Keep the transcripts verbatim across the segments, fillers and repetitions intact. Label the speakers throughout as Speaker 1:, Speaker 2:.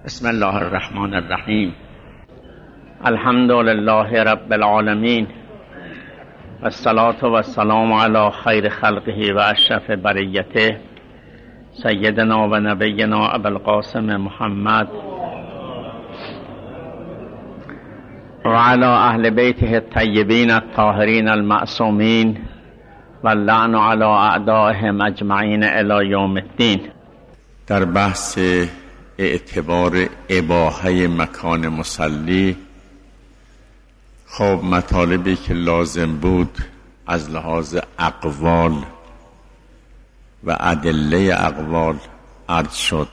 Speaker 1: بسم الله الرحمن الرحیم. الحمد لله رب العالمین و الصلاة و السلام علی خیر خلقه و اشرف بریته سیدنا و نبینا ابو القاسم محمد و علی اهل بیته الطیبین الطاهرین المعصومین و اللعن علی اعدائهم اجمعین الی یوم الدین.
Speaker 2: در بحث اعتبار اباحه مکان مصلی، خب مطالبی که لازم بود از لحاظ اقوال و ادله اقوال عرض شد.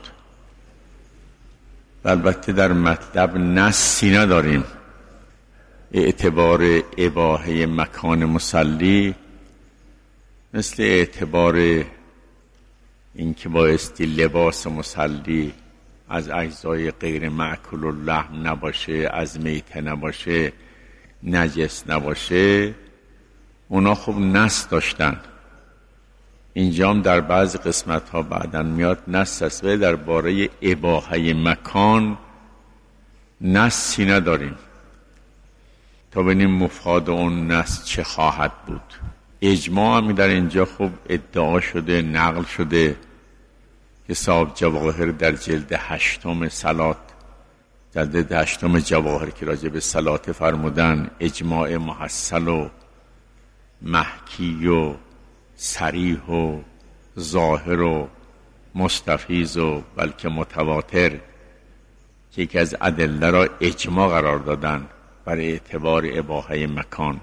Speaker 2: البته در مطلب نصی نداریم. اعتبار اباحه مکان مصلی مثل اعتبار اینکه بایستی لباس مصلی از اجزای غیر مأکول اللحم نباشه، از میته نباشه، نجس نباشه، اونا خوب نص داشتن. اینجا هم در بعض قسمت ها بعدن میاد نص است، ولی در باره اباحه مکان نصی نداریم تا ببینیم مفاد اون نص چه خواهد بود. اجماع هم در اینجا خوب ادعا شده، نقل شده که صاحب جواهر در جلد هشتم صلات، جلد هشتم جواهر که راجع به صلات فرمودن، اجماع محصل و محکی و صریح و ظاهر و مستفیض و بلکه متواتر که یکی از ادله را اجماع قرار دادن برای اعتبار اباحه مکان.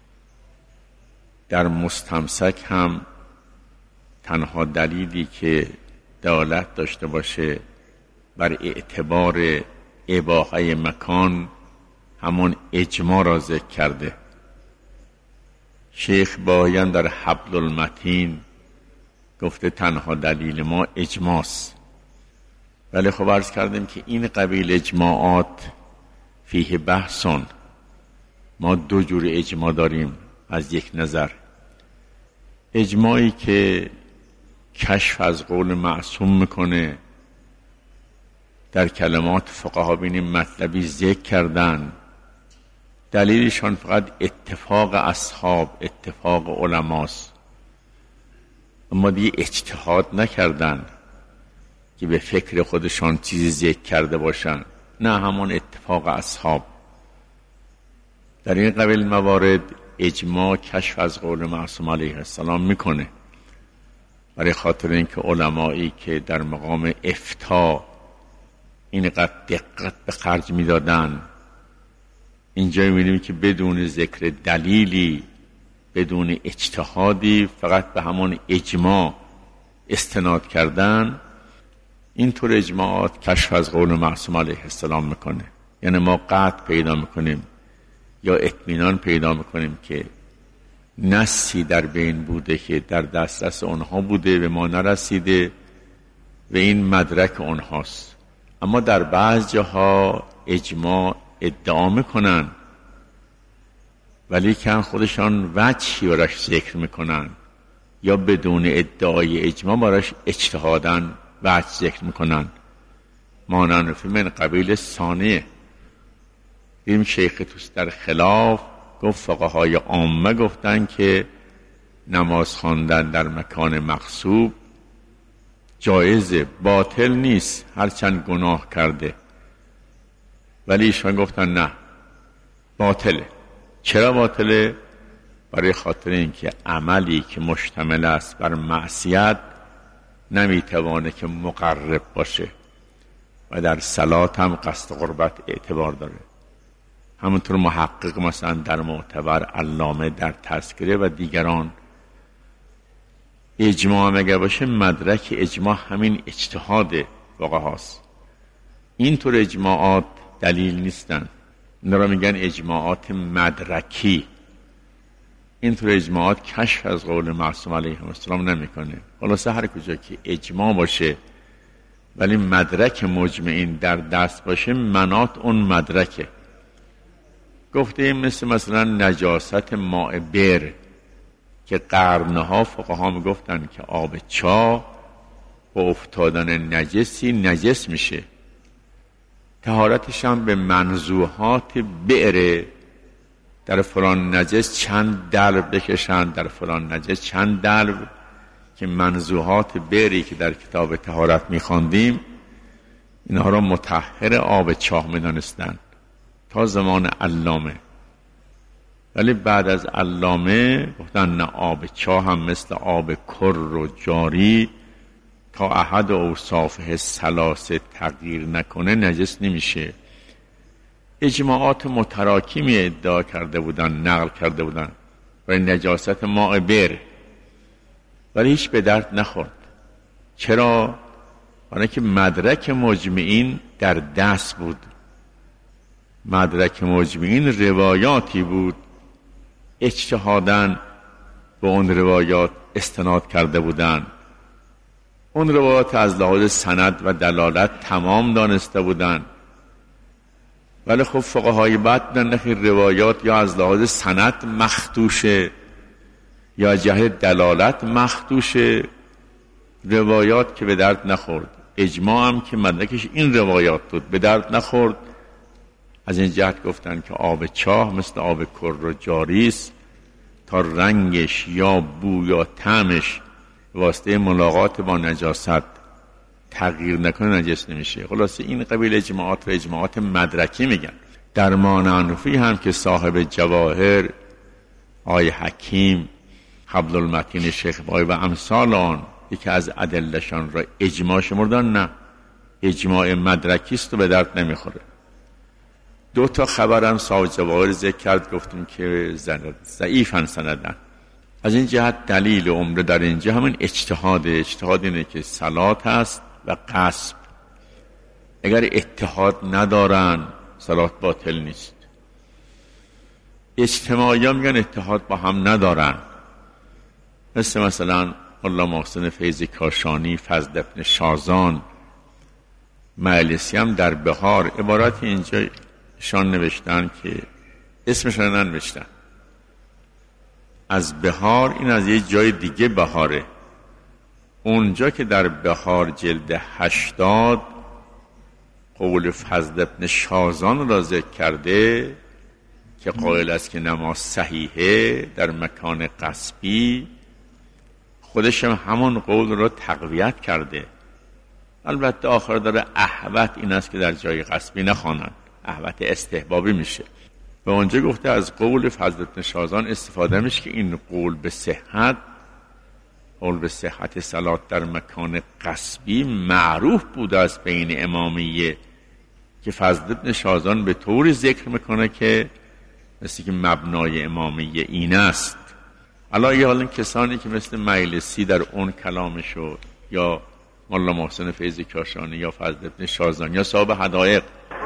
Speaker 2: در مستمسک هم تنها دلیلی که دلالت داشته باشه بر اعتبار اباحه مکان همون اجماع را ذکر کرده. شیخ بایان در حبل المتین گفته تنها دلیل ما اجماعست، ولی خب عرض کردیم که این قبیل اجماعات فیه بحثون. ما دو جور اجماع داریم. از یک نظر اجماعی که کشف از قول معصوم میکنه، در کلمات فقها بینیم مطلبی ذکر کردن، دلیلشان فقط اتفاق اصحاب، اتفاق علماست، اما دیگه اجتهاد نکردن که به فکر خودشان چیزی ذکر کرده باشن، نه همون اتفاق اصحاب. در این قبیل موارد اجماع کشف از قول معصوم علیه السلام میکنه، برای خاطر اینکه علمایی که در مقام افتاء اینقدر دقت به خرج میدادن، اینجا میبینیم که بدون ذکر دلیلی، بدون اجتهادی، فقط به همون اجماع استناد کردن. اینطور اجماعات کشف از قول معصوم علیه السلام میکنه. یعنی ما قطع پیدا میکنیم یا اطمینان پیدا میکنیم که نصی در بین بوده که در دسترس اونها بوده و ما نرسیده و این مدرک اونهاست. اما در بعض جاها اجماع ادعا میکنن ولی کن خودشان وجهی براش ذکر میکنن یا بدون ادعای اجماع براش اجتهادن وجه ذکر میکنن. مانند من قبیل ثانیه این شیخ توس در خلاف گفت فقهای عامه گفتن که نماز خواندن در مکان مغصوب جایزه، باطل نیست هرچند گناه کرده، ولی ایشان گفتن نه باطله. چرا باطله؟ برای خاطر اینکه عملی که مشتمل است بر معصیت نمیتوانه که مقرب باشه و در صلات هم قصد قربت اعتبار داره. همونطور محقق مثلا در معتبر، علامه در تذکره و دیگران، اجماع هم اگر باشه مدرک اجماع همین اجتهاد فقهاست. اینطور اجماعات دلیل نیستن، اینا را میگن اجماعات مدرکی. اینطور اجماعات کشف از قول معصوم علیه السلام نمیکنه. خلاصه هر کجا که اجماع باشه ولی مدرک مجمعین در دست باشه، منات اون مدرکه. گفته این مثل مثلا نجاست ماء بر که قرنها فقها میگفتن که آب چاه با افتادن نجسی نجس میشه، طهارتش هم به منزوحات بئر، در فلان نجس چند دلو بکشند، در فلان نجس چند دلو، که منزوحات بئری که در کتاب طهارت می‌خواندیم اینها را مطهر آب چاه می‌دانستند تا زمان علامه. ولی بعد از علامه گفتن نه، آب چاه هم مثل آب کر و جاری تا احد اوصافه ثلاثه تغییر نکنه نجس نمیشه. اجماعات متراکمی ادعا کرده بودن، نقل کرده بودن برای نجاست ماء بئر، ولی هیچ به درد نخورد. چرا؟ برای که مدرک مجمعین در دست بود. مدرک مجمعین روایاتی بود، اجتهاداً به اون روایات استناد کرده بودند. اون روایات از لحاظ سند و دلالت تمام دانسته بودند، ولی خب فقهای بعد نخیر روایات یا از لحاظ سند مخدوشه یا جهت دلالت مخدوشه، روایات که به درد نخورد. اجماع هم که مدرکش این روایات بود به درد نخورد. از این جهت گفتن که آب چاه مثل آب کر و جاری است، تا رنگش یا بو یا طعمش واسطه ملاقات با نجاست تغییر نکنه نجس نمیشه. خلاصه این قبیل اجماعات و اجماعات مدرکی میگن. درمان انفی هم که صاحب جواهر آی حکیم حبل المتین شیخ بای و امثال آن یکی از ادلشان را اجماع شمردن، نه، اجماع مدرکی است و به درد نمیخوره. دو تا خبرم صاحب جواهر ذکر کرد، گفتیم که ضعیفن سندن. از این جهت دلیل عمره در اینجا همین اجتهاد. اجتهاد اینه که صلات هست و قصب، اگر اتحاد ندارن صلات باطل نیست. اجتماعی ها میگن اتحاد با هم ندارن، مثل مثلا الله محسن فیض کاشانی، فضل ابن شازان، مجلسی هم در بهار عبارت اینجا شان نوشتن که اسمشان ننوشتن. از بهار، این از یه جای دیگه بهاره. اونجا که در بهار جلد هشتاد قول فضل ابن شازان را ذکر کرده که قائل است که نماز صحیحه در مکان غصبی، خودش هم همون قول را تقویت کرده. البته آخر داره احوت این است که در جای غصبی نخوانند، احوت استحبابی میشه. و اونجا گفته از قول فضل ابن شازان استفاده میشه که این قول به صحت، قول به صحت صلات در مکان غصبی معروف بوده است بین امامیه، که فضل ابن شازان به طور ذکر میکنه که مثل که مبنای امامیه این است. الان یه حالا کسانی که مثل مجلسی در اون کلامشو یا مولا محسن فیض کاشانی یا فضل ابن شازان یا صاحب حدایق،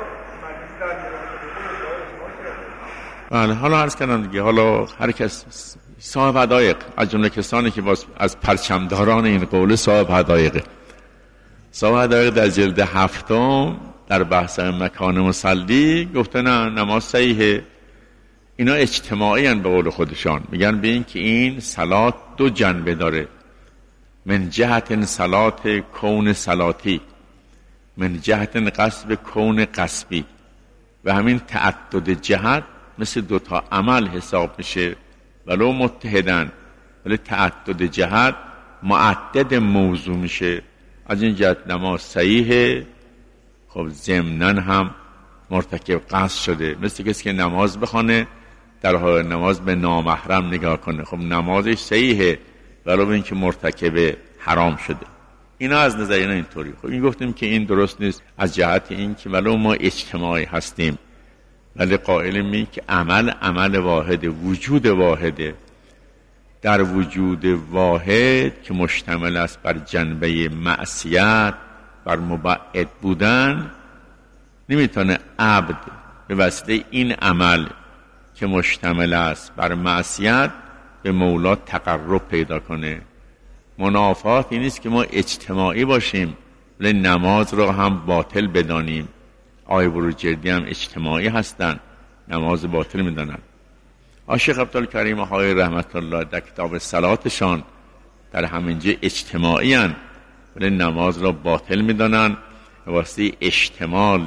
Speaker 2: بله حالا عرض کردم دیگه، حالا هر کس صاحب حدایق از جمله کسانی که از پرچمداران این قول صاحب حدایقه. صاحب حدایق در جلد هفتم در بحث مکان مصلی گفته نه، نماز صحیحه. اینا اجتماعی هن به قول خودشان، میگن به این که این صلات دو جنبه داره، من جهت صلات کون صلاتی، من جهت قصب کون قصبی، و همین تعدد جهت مثل دوتا عمل حساب میشه ولو متحدن، ولی تعدد جهت معدد موضوع میشه. از این جهت نماز صحیحه. خب ضمناً هم مرتکب قصد شده، مثل کسی که نماز بخونه در حال نماز به نامحرم نگاه کنه، خب نمازش صحیحه ولو به این که مرتکب حرام شده. اینا از نظر اینا اینطوری. خب این گفتیم که این درست نیست از جهت این که ولو ما اجتماعی هستیم ولی قائلیم این که عمل عمل واحده، وجود واحده. در وجود واحد که مشتمل است بر جنبه معصیت، بر مبعد بودن، نمیتونه عبد به وسیله این عمل که مشتمل است بر معصیت به مولا تقرب پیدا کنه. منافات این نیست که ما اجتماعی باشیم ولی نماز را هم باطل بدانیم. آقای بروجردی هم اجتماعی هستن، نماز باطل میدانن. شیخ عبدالکریم های رحمت الله در کتاب صلاتشان در همینجا اجتماعی هن ولی نماز را باطل میدانن. واسه اشتمال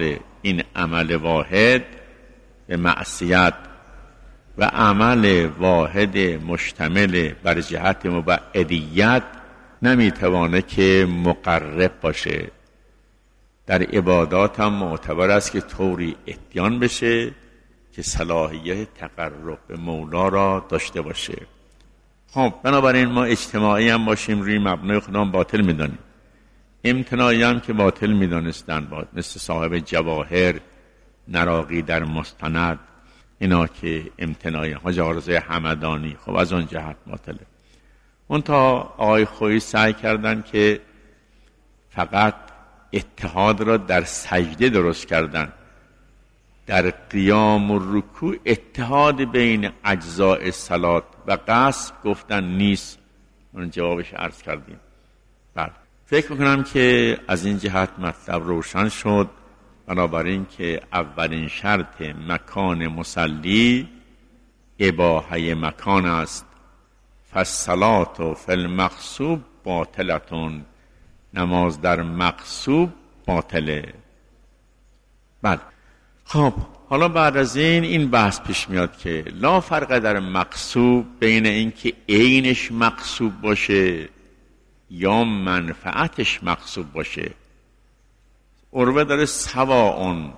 Speaker 2: این عمل واحد به معصیت و عمل واحد مشتمل بر جهت مبعدیت نمیتوانه که مقرب باشه. در عبادات هم معتبر است که طوری اتیان بشه که صلاحیت تقرب به مولا را داشته باشه. خب بنابراین ما اجتماعی هم باشیم روی مبنای خودمان باطل میدانیم، امتناعی هم که باطل میدانستن، مثل صاحب جواهر، نراقی در مستند، اینا که امتناعی، حاج آرزوی همدانی، خب از اون جهت باطله. اون تا آقای خویی سعی کردن که فقط اتحاد را در سجده درست کردن، در قیام و رکوع اتحاد بین اجزاء صلات و قصد گفتن نیست. اون جوابش عرض کردیم. بله فکر میکنم که از این جهت مطلب روشن شد. بنابراین که اولین شرط مکان مصلی اباحه مکان است. فالصلاة فی المغصوب باطلتون، نماز در مغصوب باطله. بله خب حالا بعد از این این بحث پیش میاد که لا فرق در مغصوب بین این که عینش مغصوب باشه یا منفعتش مغصوب باشه. عروه داره سواء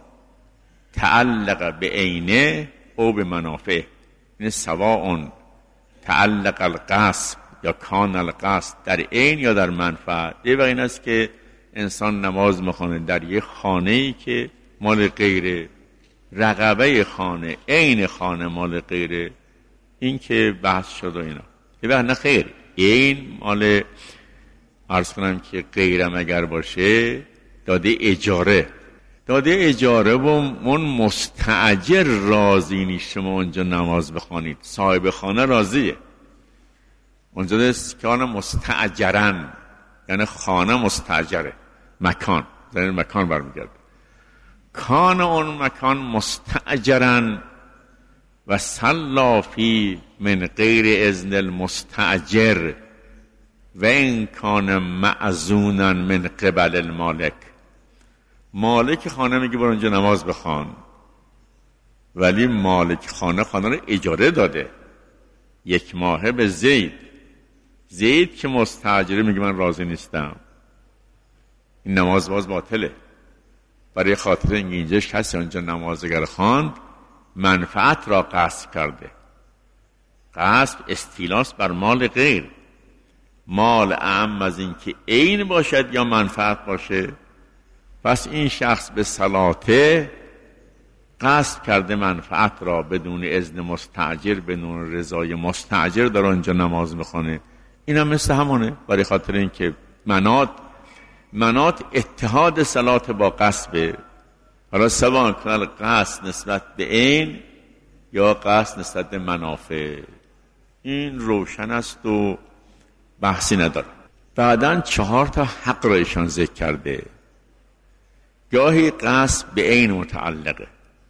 Speaker 2: تعلق به عینه او به منافع، این سواء تعلق القصد یا کان القصد در عین یا در منفعت. یه وقت این است که انسان نماز میخونه در یه خانه‌ای که مال غیره، رقبه خانه، عین خانه مال غیره، این که بحث شد و اینا. یه وقت نه خیر، عین مال عرض کنم که غیرم اگر باشه داده اجاره، داده اجاره و من مستاجر راضی نیست شما اونجا نماز بخوانید، صاحب خانه راضیه. اونجا دست که آنه مستاجرن، یعنی خانه مستاجره، مکان در مکان برمیگرده. کان اون مکان مستاجرن و صلا فی من غیر اذن المستاجر و این کان معزونا من قبل المالک. مالک خانه میگه برو اونجا نماز بخوان، ولی مالک خانه خانه رو اجاره داده یک ماهه به زید. زید که مستاجره میگه من راضی نیستم، این نماز باز باطله. برای خاطر اینجا کسی اونجا نمازگر خواند منفعت را قصد کرده. قصد استیلاس بر مال غیر، مال اعم از این که عین باشد یا منفعت باشه. پس این شخص به صلاته قصد کرده منفعت را بدون اذن مستاجر، بدون رضای مستاجر در آنجا نماز میخونه. این هم مثل همونه، برای خاطر این که منات منات اتحاد صلات با قصبه. حالا سواء کن قصد نسبت به عین یا قصد نسبت به منافع، این روشن است و بحثی نداره. بعدن چهار تا حق را ایشان ذکر کرده. گاهی قصد به عین متعلقه،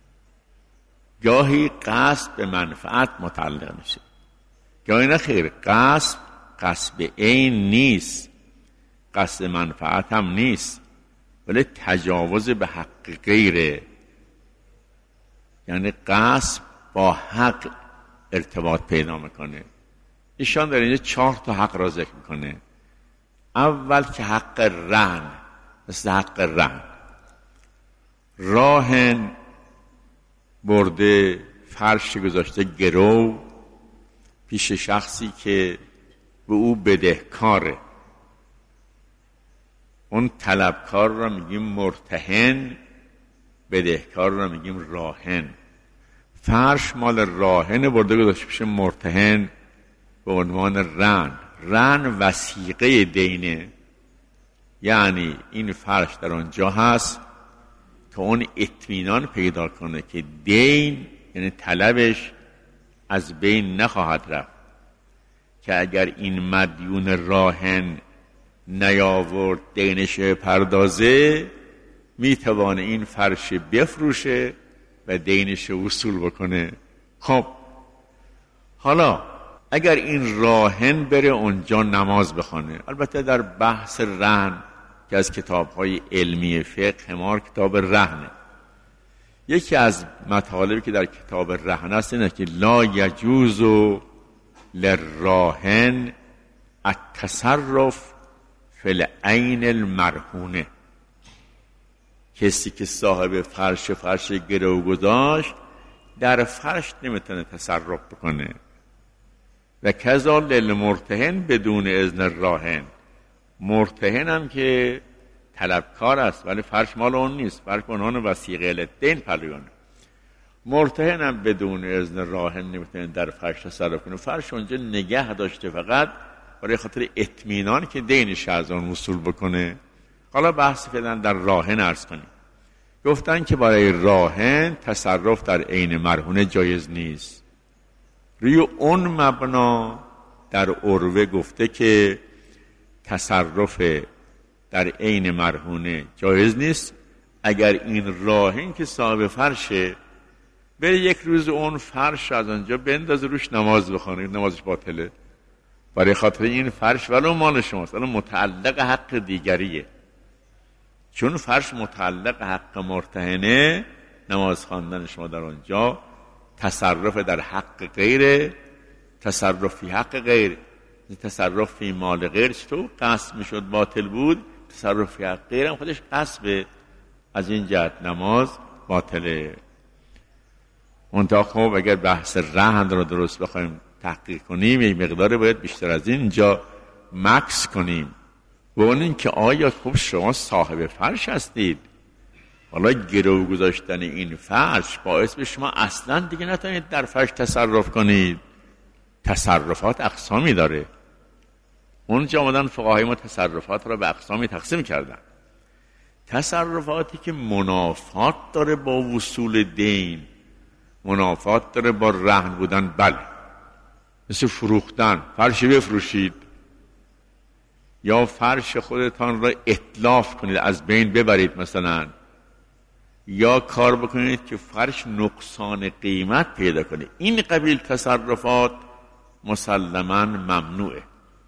Speaker 2: گاهی قصد به منفعت متعلق میشه، گاهی نه خیر، قصد قصد به عین نیست، قصد منفعت هم نیست، ولی تجاوز به حق غیره. یعنی قصد با حق ارتباط پیدا میکنه. ایشان در اینجا چهار تا حق را ذکر میکنه. اول که حق رهن، مثل حق رهن، راهن برده فرش گذاشته گرو پیش شخصی که به او بدهکاره، اون طلبکار را میگیم مرتهن، بدهکار را میگیم راهن. فرش مال راهن برده گذاشته پیش مرتهن به عنوان رهن. رهن وثیقه دینه، یعنی این فرش در آنجا هست تا اون اطمینان پیدا کنه که دین یعنی طلبش از بین نخواهد رفت، که اگر این مدیون راهن نیاورد دینش پردازه میتوانه این فرش بفروشه و دینش وصول بکنه. خب حالا اگر این راهن بره اونجا نماز بخونه، البته در بحث رهن که از کتاب‌های علمی فقه همار کتاب رهنه، یکی از مطالبی که در کتاب رهن است اینه که لا یجوز للراهن التصرف فی العین المرهونه. کسی که صاحب فرش فرش گرو گذاشت در فرش نمیتونه تصرف بکنه. و کذا للمرتهن بدون اذن راهن. مرتهن هم که طلبکار است ولی فرش مال اون نیست، فرش اونان وثیقه الدین پلویانه. مرتهن هم بدون اذن راهن نمیتونه در فرش تصرف کنه. فرش اونجا نگه داشته فقط برای خاطر اطمینان که دینش از اون وصول بکنه. حالا بحث فعلا در راهن عرض کنیم. گفتن که برای راهن تصرف در عین مرهونه جایز نیست. روی اون مبنا در عروه گفته که تصرف در عین مرهونه جایز نیست اگر این راهن که صاحب فرشه بره یک روز اون فرش از آنجا بندازه روش نماز بخونه، نمازش باطله. برای خاطر این فرش ولو مال شماست، ولو متعلق حق دیگریه. چون فرش متعلق حق مرتهنه، نماز خواندن شما در آنجا تصرف در حق غیره، تصرف فی حق غیر. تصرف فی مال غیر چطور قصب میشد باطل بود، تصرف فی حق غیر هم خودش قصبه. از این جهت نماز باطله. منتها خب اگر بحث رهن رو درست بخوایم تحقیق کنیم یک مقدار باید بیشتر از اینجا مکس کنیم و اون این که آیا خب شما صاحب فرش هستید، حالا گرو گذاشتن این فرش باعث به شما اصلا دیگه نتونید در فرش تصرف کنید. تصرفات اقسامی داره. اونجا آمدن فقهای ما تصرفات را به اقسامی تقسیم کردن. تصرفاتی که منافات داره با وصول دین، منافات داره با رهن بودن، بله، مثل فروختن، فرش بفروشید یا فرش خودتان را اتلاف کنید از بین ببرید مثلا، یا کار بکنید که فرش نقصان قیمت پیدا کنه. این قبیل تصرفات مسلماً ممنوعه.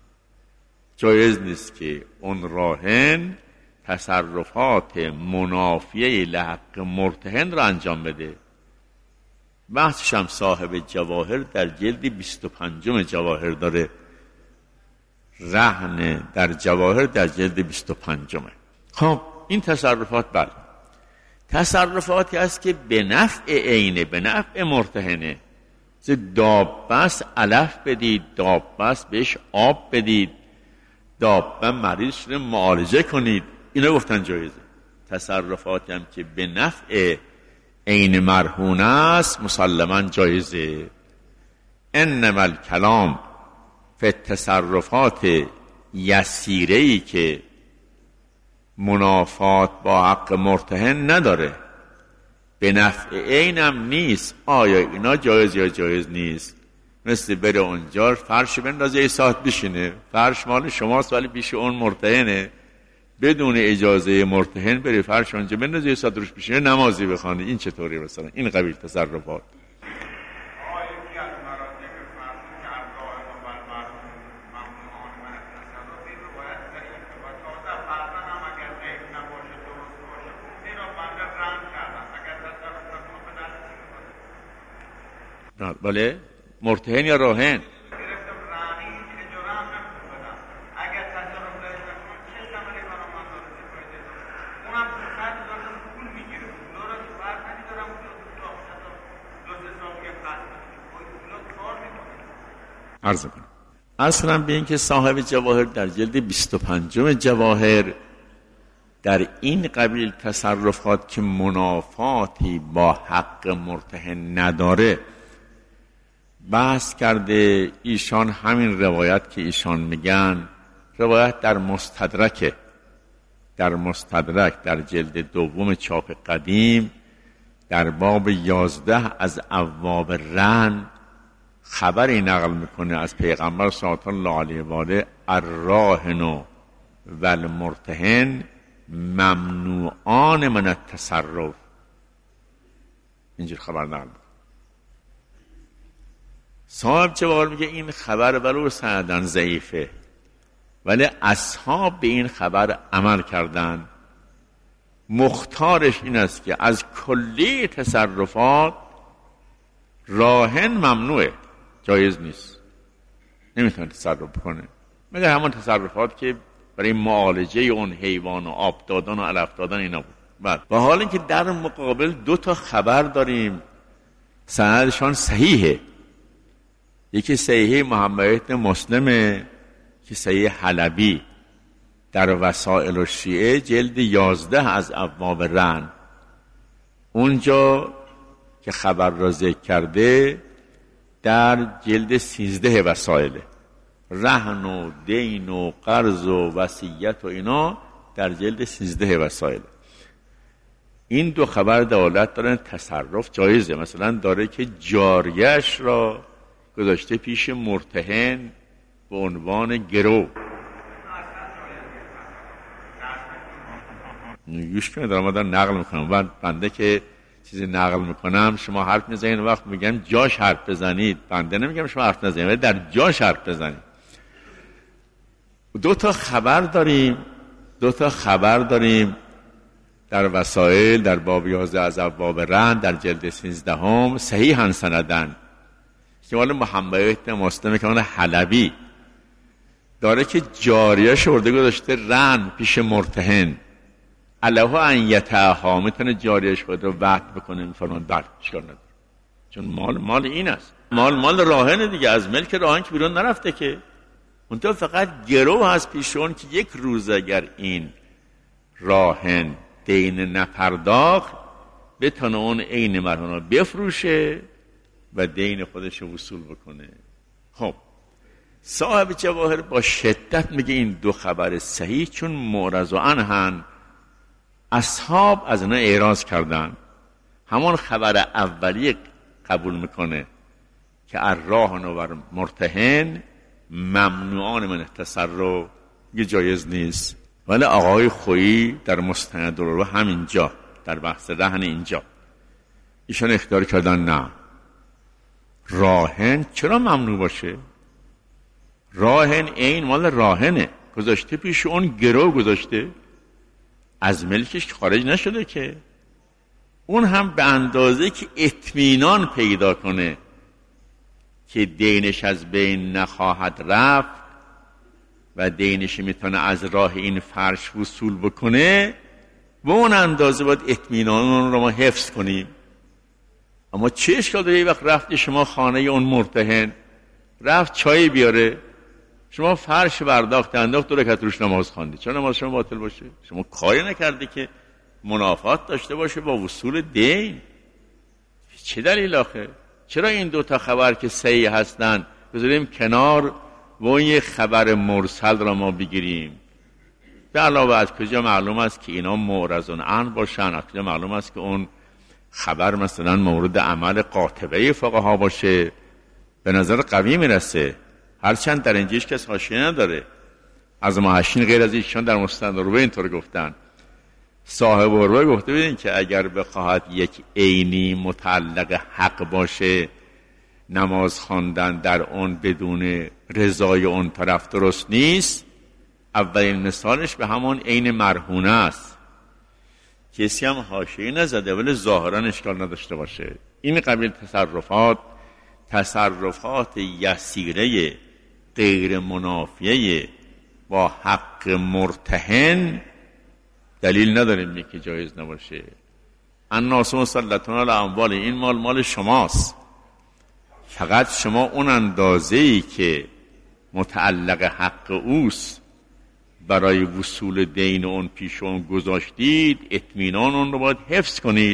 Speaker 2: جایز نیست که اون راهن تصرفات منافیه لحق مرتهن را انجام بده. بحثش هم صاحب جواهر در جلد بیست و پنجم جواهر داره. رهن در جواهر در جلد بیست و پنجمه. خب این تصرفات بله تصرفاتی است که به نفع عینه، به نفع مرتهنه. مثل داببست علف بدید، داببست بهش آب بدید، دابه مریض شده معالجه کنید، اینا گفتن جایزه. تصرفاتی هم که به نفع عین مرهون است مسلماً جایزه. انما الکلام فی تصرفات یسیره‌ای که منافات با حق مرتهن نداره، به نفع عینم نیست، آیا اینا جایز یا جایز نیست؟ مثل بره اونجا فرش بندازه یه ساعت بشینه، فرش مال شماست ولی پیش اون مرتهنه، بدون اجازه مرتهن بره فرش اونجا بندازه یه ساعت روش بشینه نمازی بخونه. این چطوری مثلا؟ این قبیل تصرفات بله مرتهن یا راهن؟ عرض کنم اصلا به این که صاحب جواهر در جلد بیست و پنجم جواهر در این قبیل تصرفات که منافاتی با حق مرتهن نداره بحث کرده. ایشان همین روایت که ایشان میگن روایت در مستدرک در مستدرک در جلد دوم چاپ قدیم در باب یازده از ابواب رهن خبری نقل میکنه از پیغمبر صلی الله علیه و آله: الراهن و المرتهن ممنوعان من التصرف. اینجور خبر نقل میکنه. صاحب جواهر میگه این خبر ولو سندن ضعیفه ولی اصحاب به این خبر عمل کردن مختارش این است که از کلی تصرفات راهن ممنوعه، جایز نیست، نمیتونه تصرف کنه مگر همون تصرفات که برای معالجه اون حیوان و آب دادن و علف دادن اینا بود. بعد و حالا که در مقابل دو تا خبر داریم سندشان صحیحه، یکی صحیح محمد بن مسلمه که صحیح حلبی در وسائل الشیعه جلد یازده از ابواب رهن، اونجا که خبر را ذکر کرده در جلد سیزده وسائله، رهن و دین و قرض و وصیت و اینا در جلد سیزده وسائل. این دو خبر دلالت دارن تصرف جایزه. مثلا داره که جاریش را گذاشته پیش مرتهن به عنوان گرو. گوش کنید، دارم آدم نقل میکنم و بنده که چیزی نقل میکنم شما حرف میزنید، وقت میگم جاش حرف بزنید، بنده نمیگم شما حرف نزنید ولی در جاش حرف بزنید. دو تا خبر داریم دو تا خبر داریم در وسائل در باب یازده از ابواب رهن در جلد سیزده هم صحیحاً سندن که مال محمد بن مسلم که اون حلبی داره که جاریه شورده گذاشته رهن پیش مرتهن علیه ان یتعها، میتونه جاریش خود رو وقت بکنه، میفرمان بله اشکال نداره چون مال مال این است، مال مال راهنه دیگه، از ملک راهن که بیرون نرفته که، اونجا فقط گرو هست پیش اون که یک روز اگر این راهن دین نپرداخت بتونه اون عین مرهون بفروشه و دین خودش وصول بکنه. خب صاحب جواهر با شدت میگه این دو خبر صحیح چون معرض عنهن، اصحاب از اینا اعراض کردن، همون خبر اولی قبول میکنه که الراهن و مرتهن ممنوعان من تصرف، یه جایز نیست. ولی آقای خویی در مستند رو همینجا در بحث رهن اینجا ایشان اختیار کردن نه، راهن چرا ممنوع باشه؟ راهن این مال راهنه، گذاشته پیش اون گرو گذاشته، از ملکش خارج نشده که، اون هم به اندازه که اطمینان پیدا کنه که دینش از بین نخواهد رفت و دینش میتونه از راه این فرش وصول بکنه، به اون اندازه باید اطمینان رو ما حفظ کنیم. اما چه اشکال داره یه وقت رفتی شما خانه اون مرتهن، رفت چای بیاره، شما فرش برداخت انداخت دو رکعت روش نماز خواندی، چرا نماز شما باطل باشه؟ شما کاری نکردی که منافات داشته باشه با وصول دین. چه دلیل آخه؟ چرا این دو تا خبر که صحیح هستن بذاریم کنار و اون یک خبر مرسل را ما بگیریم؟ به علاوه از کجا معلوم است که اینا معرضون عنه باشن؟ از کجا معلوم است که اون خبر مثلا مورد عمل قاطبه فقها باشه؟ به نظر قوی میرسه، هرچند در اینجاش کس حاشیه نداره. از محشین غیر از ایشان در مستند روبه اینطور گفتن. صاحب روبه گفته بودین که اگر بخواهد یک عینی متعلق حق باشه، نماز خواندن در اون بدون رضای اون طرف درست نیست. اولین مثالش به همون عین مرهونه است، کسی هم حاشیه نزده ولی ظاهرا اشکال نداشته باشه. این قبیل تصرفات تصرفات یسیره غیر منافیه با حق مرتهن دلیل نداریم که جایز نباشه. الناس مسلطون علی اموال، این مال مال شماست، فقط شما اون اندازه‌ای که متعلق حق اوست برای وصول دین اون پیش اون گذاشتید، اطمینان اون رو باید حفظ کنید.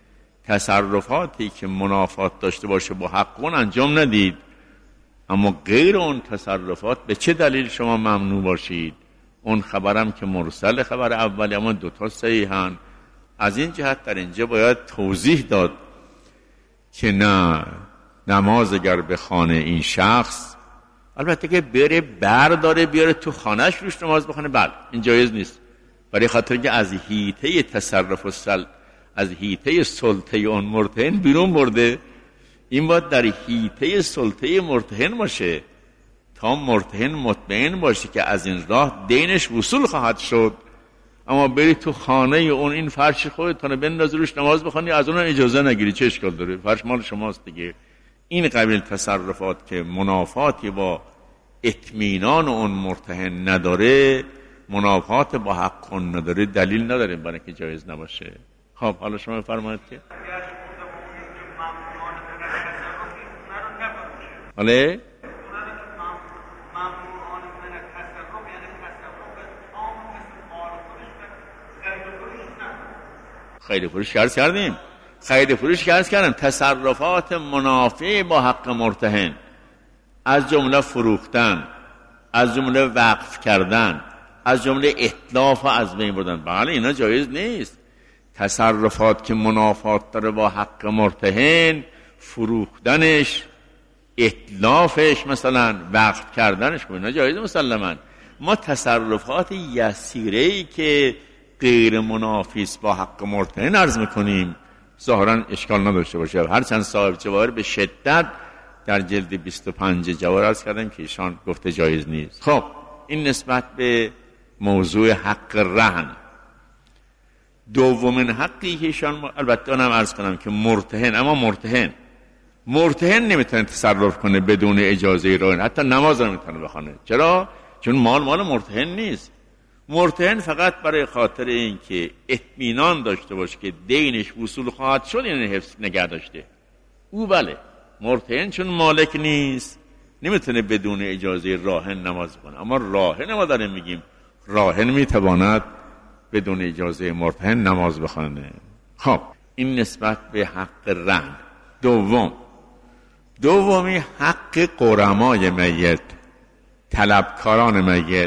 Speaker 2: تصرفاتی که منافات داشته باشه با حق اون انجام ندید. اما غیر اون تصرفات به چه دلیل شما ممنوع باشید؟ اون خبرم که مرسل خبر اولی، اما دوتا صحیحن. از این جهت در اینجا باید توضیح داد که نه، نماز اگر به خانه این شخص، البته که بره برداره بیاره تو خانهش روش نماز بخونه، بله این جایز نیست، برای خاطر که از حیطه تصرف و سل از حیطه سلطه اون مرتهن بیرون برده. این باید در حیطه سلطه مرتهن باشه تا مرتهن مطمئن باشه که از این راه دینش وصول خواهد شد. اما بری تو خانه اون این فرش خودتونه بندازی روش نماز بخونی، از اون اجازه نگیری، چه اشکال داره؟ فرش مال شماست دیگه. این قبیل تصرفات که منافاتی با اطمینان اون مرتهن نداره، منافات با حق اون نداره، دلیل نداره برای که جایز نباشه. خب حالا شما بفرمایید که حالا خرید فروش عرض کردیم خرید فروش عرض کردم تصرفات منافی با حق مرتهن، از جمله فروختن، از جمله وقف کردن، از جمله اتلاف و از بین بردن، بله اینا جایز نیست. تصرفات که منافات داره با حق مرتهن، فروختنش، اتلافش، مثلا وقف کردنش، اینا جایز مسلماً. ما تصرفات یسیره‌ای که غیر منافیست با حق مرتهن عرض میکنیم، ظاهرا اشکال نداشته باشه. هرچند صاحب جواهر به شدت در جلد بیست و پنج جواهر عرض کردم که ایشان گفته جایز نیست. خب این نسبت به موضوع حق رهن. دومین حقی که ایشان، البته اونم عرض کنم که مرتهن، اما مرتهن مرتهن نمیتونه تصرف کنه بدون اجازه راهن، حتی نماز رو نمیتونه بخونه. چرا؟ چون مال مال مرتهن نیست. مرتهن فقط برای خاطر این که اطمینان داشته باشه که دینش وصول خواهد شد، یعنی حفظ نگه داشته او. بله مرتهن چون مالک نیست نمیتونه بدون اجازه راهن نماز کنه، اما راهن ما داریم میگیم راهن میتواند بدون اجازه مرتهن نماز بخونه. خب این نسبت به حق رهن. دوم دومی حق غرمای میت، طلبکاران میت.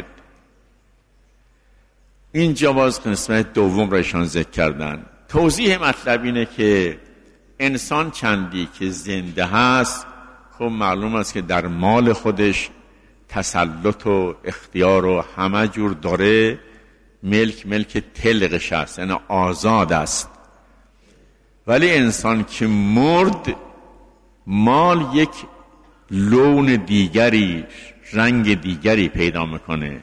Speaker 2: این جواز قسمت دوم را ایشان ذکر کردن. توضیح مطلب اینه که انسان چندی که زنده هست، خب معلوم است که در مال خودش تسلط و اختیار و همه جور داره، ملک ملک تلقش است، یعنی آزاد است. ولی انسان که مرد، مال یک لون دیگری، رنگ دیگری پیدا میکنه.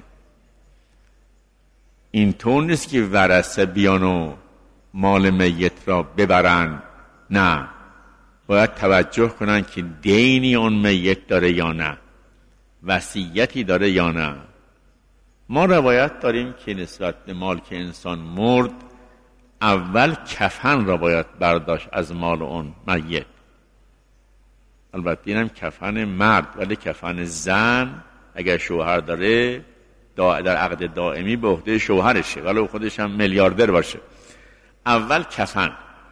Speaker 2: این طور نیست که ورثه بیان و مال میت را ببرن، نه، باید توجه کنن که دینی اون میت داره یا نه، وصیتی داره یا نه. ما روایت داریم که نسبت به مال که انسان مرد، اول کفن را باید برداشت از مال اون میت. البته اینم کفن مرد، ولی کفن زن اگر شوهر داره در عقد دائمی به عهده شوهرشه، ولی خودش هم میلیاردر باشه. اول کفن،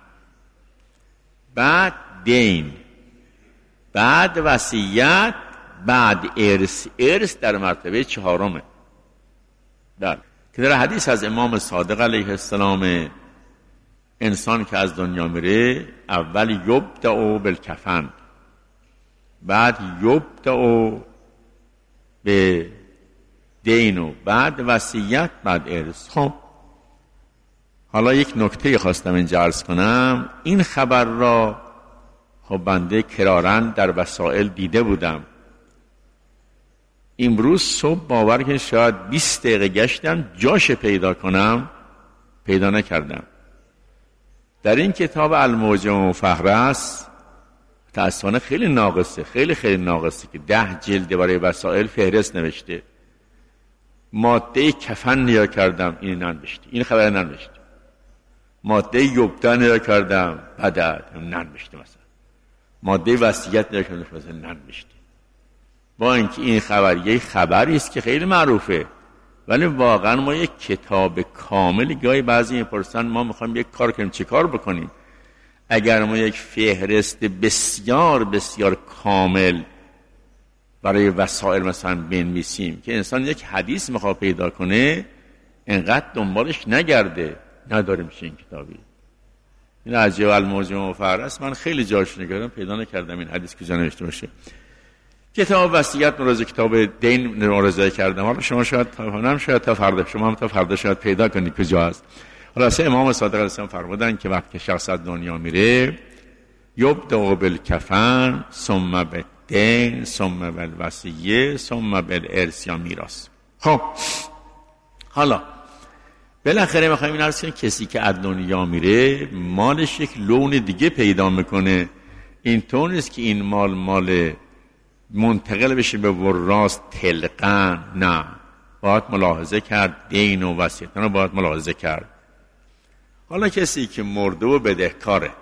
Speaker 2: بعد دین، بعد وصیت، بعد ارث. ارث در مرتبه چهارمه. در که در حدیث از امام صادق علیه السلام، انسان که از دنیا میره اول یبدأ بالکفن، بعد یبدأ به دین و بعد وصیت، بعد ارث. خب حالا یک نکته خواستم اینجا عرض کنم. این خبر را خب بنده کرارن در وسائل دیده بودم. امروز صبح باور که شاید بیست دقیقه گشتم جاش پیدا کنم، پیدا نکردم. در این کتاب الموجم و فهرست متاسفانه خیلی ناقصه، خیلی خیلی ناقصه که ده جلد برای وسائل فهرست نوشته. ماده کفن نیا کردم، این ننوشته، این خبر ننوشته. ماده یبدأ نیا کردم، بعد ننوشته. مثلا ماده وصیت نیا کردم، مثلا ننوشته. با اینکه این خبر یک خبری است که خیلی معروفه، ولی واقعا ما یک کتاب کامل، گاهی بعضی میپرسن ما میخوایم یک کار کنیم، چه کار بکنیم؟ اگر ما یک فهرست بسیار بسیار کامل برای وسائل مثلا بنویسیم که انسان یک حدیث میخواد پیدا کنه، انقدر دنبالش نگرده، نداریم این کتابی. این عجیب الموجم و فهرست من خیلی جاش نگردم، پیدا نکردم این حدیث کجا نوشته باشه. کتاب وصیت مراجعه، کتاب دین مراجعه کردم. حالا شما شاید تا شاید تا فردا، شما هم تا فردا شاید پیدا کنید کجا است. خلاصه امام صادق علیه السلام فرمودن که وقتی که شخص از دنیا میره، یبدأ بالکفن ثم بالدین ثم بالوصیه ثم بالارث یا میراث. خب حالا بالاخره میخوایم این عرض کنیم کسی که از دنیا میره مالش یک لون دیگه پیدا میکنه. اینطور نیست که این مال مال منتقل بشه به وراث طلقاً، نه، باید ملاحظه کرد، دین و وصیت‌ها رو باید ملاحظه کرد. حالا کسی که مرده و بدهکاره،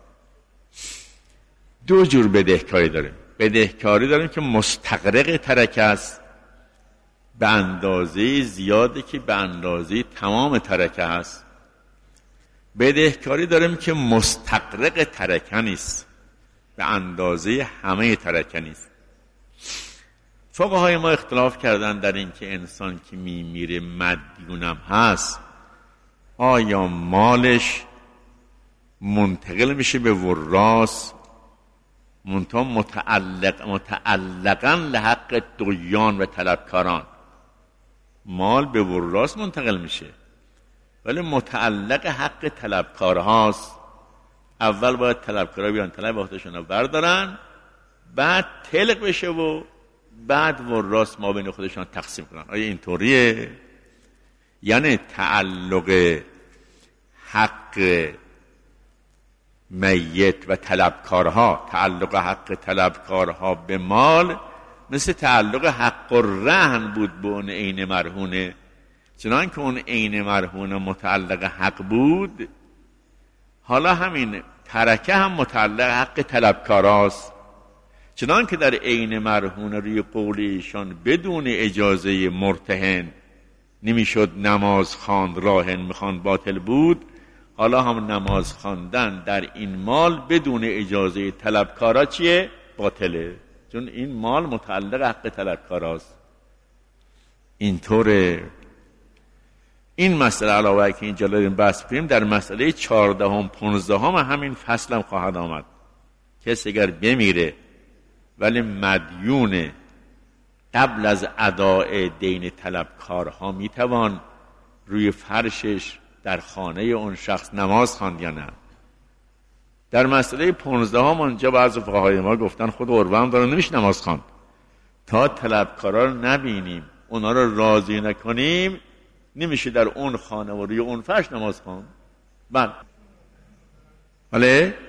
Speaker 2: دو جور بدهکاری داریم. بدهکاری داریم که مستغرق ترکه است، به اندازه زیاده که به اندازه تمام ترکه است. بدهکاری داریم که مستغرق ترکه نیست، به اندازه همه ترکه نیست. فقهای ما اختلاف کردن در این که انسان که میمیره مدیونم هست، آیا مالش منتقل میشه به وراث منتها متعلق متعلقاً لحق دویان و طلبکاران؟ مال به وراث منتقل میشه ولی متعلق حق طلبکار هاست. اول باید طلبکارا بیان طلب وقتشون رو بردارن، بعد طلق بشه و بعد وراث ما بین خودشان تقسیم کنن. آیا اینطوریه؟ یعنی تعلق حق میت و طلبکارها، تعلق حق طلبکارها به مال مثل تعلق حق الرهن بود به اون عین مرهونه. چنان که اون عین مرهونه متعلق حق بود، حالا همین ترکه هم متعلق حق طلبکاراست. چنان که در عین مرهونه روی قول ایشان بدون اجازه مرتهن نمیشد نماز خواند، راهن میخواند باطل بود، حالا هم نماز خواندن در این مال بدون اجازه طلبکارا چیه؟ باطله، چون این مال متعلق حق طلبکاراست. اینطوره. این مسئله علاوه که اینجا داریم بحث کنیم، در مسئله چهاردهم پونزدهم همین فصل هم خواهد آمد. کسی اگر بمیره ولی مدیون قبل از اداء دین طلبکارها میتوان روی فرشش در خانه اون شخص نماز خواند یا نه؟ در مسئله پونزدهم اونجا بعضی فقهای ما گفتن خود عروه هم داره نمیشه نماز خواند تا طلبکارا رو نبینیم، اونا رو راضی نکنیم، نمیشه در اون خانه و روی اون فرش نماز خواند. بله بله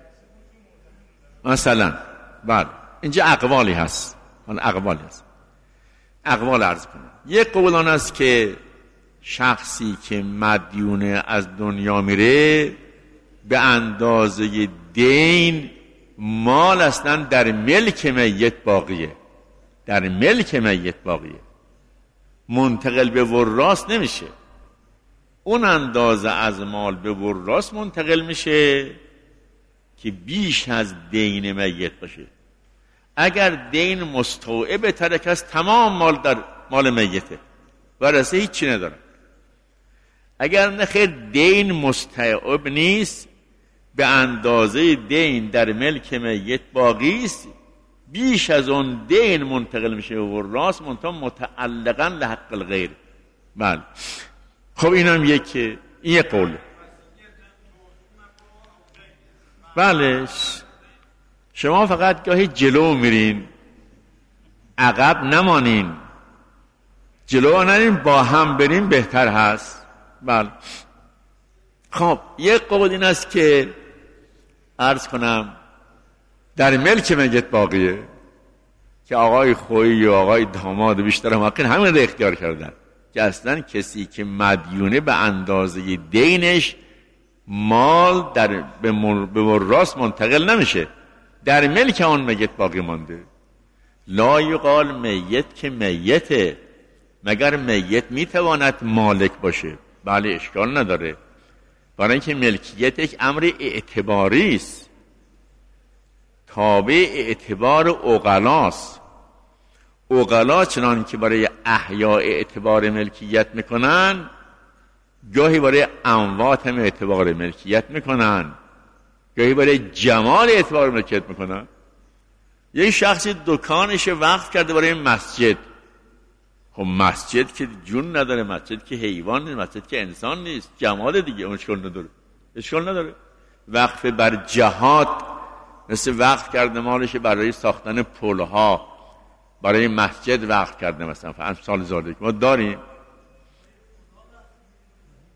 Speaker 2: مثلا بله اینجا اقوالی هست، من اقوالی هست اقوال عرض کنم. یک قول آن است که شخصی که مدیونه از دنیا میره به اندازه دین مال اصلا در ملک میت باقیه، در ملک میت باقیه، منتقل به وراث نمیشه. اون اندازه از مال به وراث منتقل میشه که بیش از دین میت باشه. اگر دین مستوعب ترک است، تمام مال در مال میته، ورثه هیچی نداره. اگر نخیر دین مستوعب نیست، به اندازه دین در ملک میت باقی است، بیش از اون دین منتقل میشه به وراث منتها متعلقاً لحق الغیر. بله خب اینم یک این یک قول. بله شما فقط گاهی جلو میرین، عقب نمانین، جلو نرین، با هم بریم بهتر هست. بله خب یک قول این است که عرض کنم در ملک میت باقیه، که آقای خویی و آقای داماد بیشتر حقیقی همین رو اختیار کردن که اصلا کسی که مدیونه به اندازه دینش مال در به, مر... به وراث منتقل نمیشه، در ملک آن میت باقی مانده. لا یقال میت که میته، مگر میت میتواند مالک باشه؟ بله اشکال نداره، برای اینکه ملکیت یک امر اعتباری است، تابع اعتبار عقلاست. عقلا چنان که برای احیا اعتبار ملکیت میکنن، گاهی برای اموات هم اعتبار ملکیت میکنن، گاهی برای جمال اعتبار ملکیت میکنن. یک شخصی دکانش وقف کرده برای مسجد، خب مسجد که جون نداره، مسجد که حیوان نیست، مسجد که انسان نیست، جمال دیگه، اون اشکال نداره، اشکال نداره. وقف بر جهاد مثل وقف کرده مالش برای ساختن پلها، برای مسجد وقف کرده مثلا، امثال ذالک ما داریم.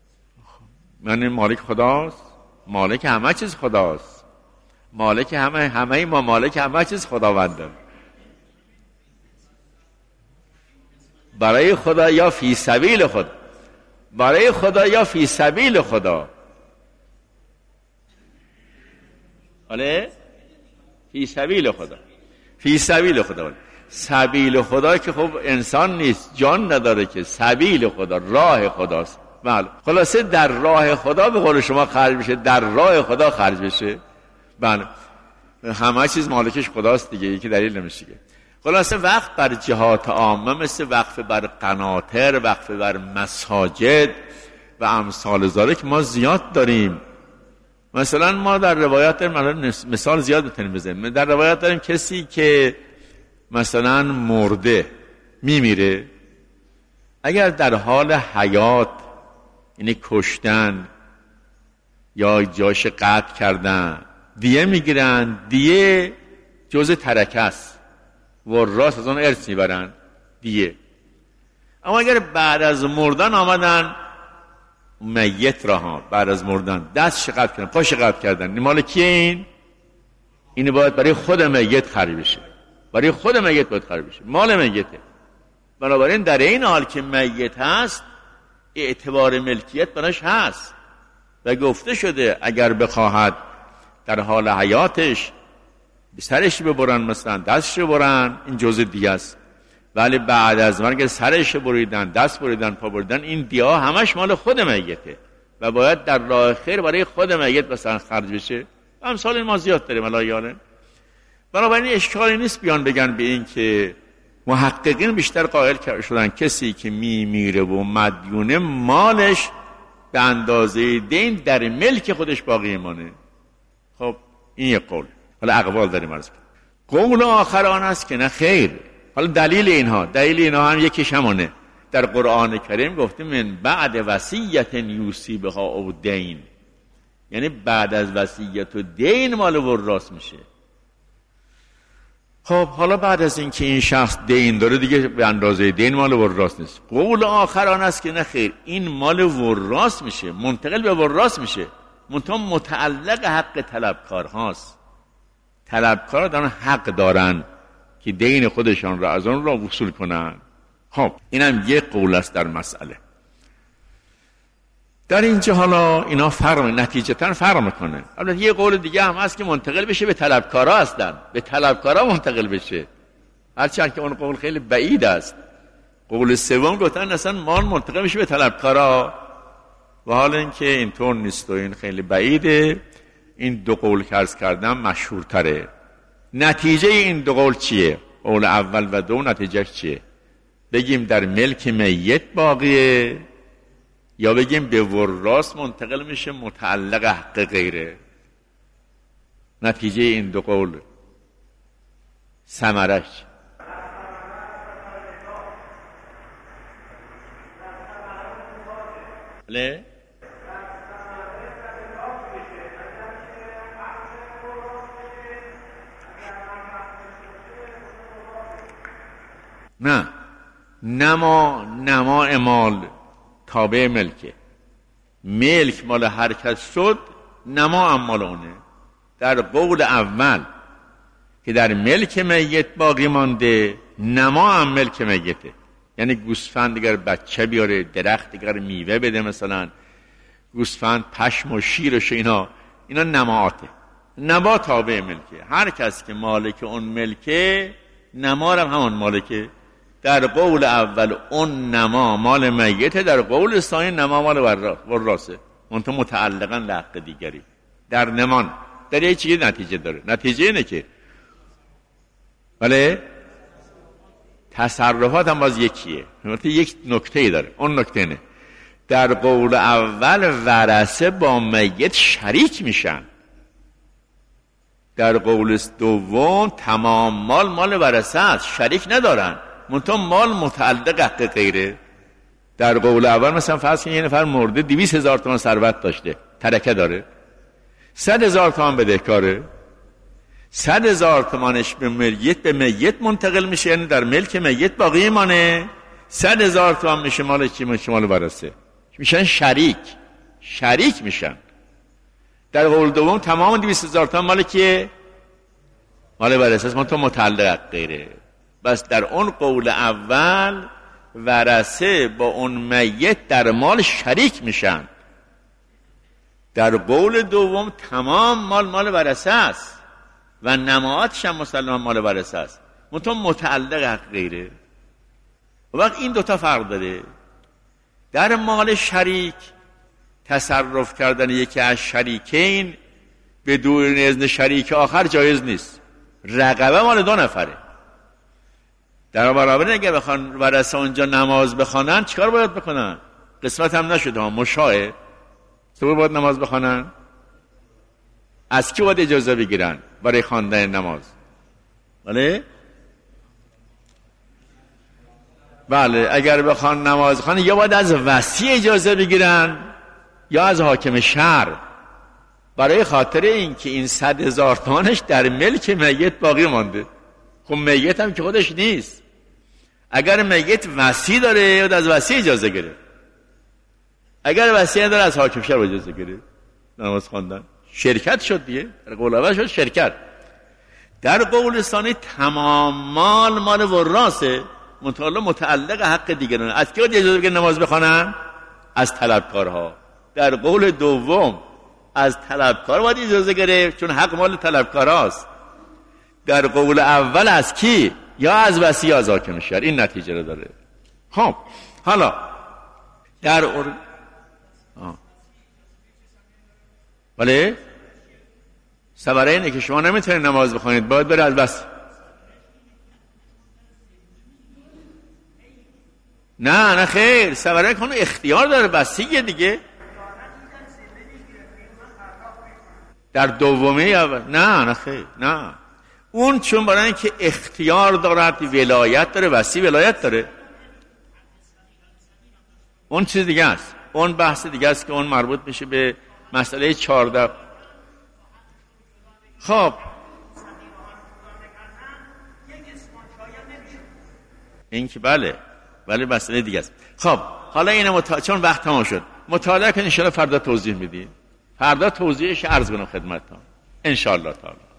Speaker 2: یعنی مالک خداست، مالک همه چیز خداست، مالک همه همه ما مالک همه چیز خداونده. برای خدا یا فی سبیل خدا، برای خدا یا فی سبیل خدا. آله فی سبیل خدا، فی سبیل خدا. سبیل خدا که خب انسان نیست، جان نداره که، سبیل خدا راه خداست. بله خلاصه در راه خدا به قول شما خرج بشه، در راه خدا خرج بشه. بله همه چیز مالکش خداست دیگه، یکی دلیل نمیشه که. خلاصه وقت بر جهات عامه مثل وقف بر قناطر، وقف بر مساجد و امثال ذالک ما زیاد داریم. مثلا ما در روایات داریم، مثال زیاد بتونیم بزنیم. در روایات داریم کسی که مثلا مرده میمیره، اگر در حال حیات یعنی کشتن یا جاش قطع کردن دیه میگیرن، دیه جز ترکه است و راست از اون ارث میبرن دیه. اما اگر بعد از مردن آمدن میت را ها بعد از مردن دست قطع کردن، پاش قطع کردن، مال کیه این؟ این باید برای خود میت خرج بشه، برای خود میت باید خرج بشه، مال میته. بنابراین در این حال که میت هست اعتبار ملکیت براش هست و گفته شده اگر بخواهد در حال حیاتش سرش ببرن، مثلا دستش ببرن، این جزء دیه است. ولی بعد از مرگ سرش بریدن، دست بریدن، پا بریدن، این دیه همش مال خود میته و باید در راه خیر برای خود میت مثلا خرج بشه. امثال ما زیاد داریم الان. بنابراین اشکالی نیست بیان بگن به این که محققین بیشتر قائل شدن کسی که میمیره و مدیونه مالش به اندازه دین در ملک خودش باقی مانه. خب این یک قول. حالا اقوال داریم عرض کنیم. قول آخر آن است که نه خیر. حالا دلیل اینها دلیل اینها هم یکیش همونه. در قرآن کریم گفته من بعد وصیت یوصی بها او دین، یعنی بعد از وصیت و دین مال وراث میشه. خب حالا بعد از اینکه این شخص دین داره دیگه به اندازه دین مال وراث نیست. قول آخر آن است که نه خیر، این مال وراث میشه، منتقل به وراث میشه، منتها متعلق حق طلبکار هاست. طلبکار دارن حق دارن که دین خودشان را از اون را وصول کنن. خب اینم یک قول است در مسئله. در اینجا حالا اینا فرق نتیجتاً فرق میکنه. البته یه قول دیگه هم هست که منتقل بشه به طلبکارا هستن، به طلبکارا منتقل بشه، هرچند که اون قول خیلی بعید است. قول سوم گفتن اصلا مال منتقل میشه به طلبکارا، و حالا اینکه اینطور نیست و این خیلی بعیده. این دو قول که عرض کردم مشهورتره. نتیجه این دو قول چیه؟ قول اول و دو نتیجهش چیه؟ بگیم در ملک میت باقیه یا بگیم به وراث منتقل میشه متعلق حق غیره؟ نتیجه این دو قول ثمرش بله؟ نه، نما نما مال تابع ملکه، ملک مال هر کس شد، نما هم مال اونه. در قول اول که در ملک میت باقی مانده، نما هم ملک میته، یعنی گوسفند دیگر بچه بیاره، درخت دیگر میوه بده، مثلا گوسفند پشم و شیرش، اینا اینا نمااته. نما تابع ملکه، هر کس که مالک اون ملکه نما هم همون مالکه. در قول اول اون نما مال میته، در قول ثانی نما مال وراسه، منتها متعلقاً لحق دیگری. در نمان در یه چیزی نتیجه داره. نتیجه اینه که بله تصرفات هم باز یکیه، یک نکته داره. اون نکته اینه در قول اول ورثه با میت شریک میشن، در قول دوم تمام مال مال ورثه است، شریک ندارن، منتها مال متعلق حق غیره. در قول اول مثلا فرض کنید یه نفر مرده دویست هزار تومان ثروت داشته، ترکه داره، صد هزار تومان بدهکاره، صد هزار تومانش به میت به میت منتقل میشه، یعنی در ملک میت باقی مانه، صد هزار تومان میشه مال چی؟ میشه مال ورثه، میشن شریک. شریک میشن. در قول دوم تمام دویست هزار تا مال کیه؟ مال ورثه، من تو متعلق غیره. بس در اون قول اول ورثه با اون میت در مال شریک میشن. در قول دوم تمام مال مال ورثه است و نماعاتش هم مسلما مال ورثه است، من تو متعلق غیره. و وقت این دوتا فرق داره. در مال شریک تصرف کردن یکی از شریکین بدون اذن شریک آخر جایز نیست. رقبه مال دو نفره. در برابر اگه بخوان ورثه اونجا نماز بخوانن چیکار باید بکنن؟ قسمت هم نشده ها، مشاهه. چطور باید نماز بخوانن؟ از کی باید اجازه بگیرن برای خواندن نماز؟ بله؟ بله، اگر بخوان نماز خواندن یا باید از وصی اجازه بگیرن یا از حاکم شهر، برای خاطر این که این صد هزار تومانش در ملک میت باقی مانده. خب میت هم که خودش نیست. اگر میت وصی داره یا از وصی اجازه گیره، اگر وصی نداره از حاکم شهر اجازه گیره نماز خواندن. شرکت شد دیگه. در قول اول شد شرکت. در قول ثانی تمام مال مال ورثه، متعلق متعلق حق دیگران. از کی اجازه بگیرن نماز بخوانن؟ از طلبکارها. در قول دوم از طلبکار باید اجازه گرفت چون حق مال طلبکاراست. در قول اول از کی؟ یا از وصی یا از حاکم شهر. این نتیجه رو داره. خب حالا در اور... آه. ولی سبره اینه که شما نمیتونید نماز بخونید، باید بره از وصی. نه نه خیر، سبره کنه اختیار داره، وصیه دیگه. در دومی اول نه نه خیر نه، اون چون برای اینکه اختیار دارد ولایت داره، وصی ولایت داره، اون چیز دیگه است. اون بحث دیگه است که اون مربوط میشه به مسئله چهارده. خب این که بله ولی مسئله دیگه است. خب حالا اینه متا... چون وقت تمام شد مطالعه کنید، ان شاء الله فردا توضیح میدیم. فردا توضیحش عرض کنم خدمتتون ان شاء الله تعالی.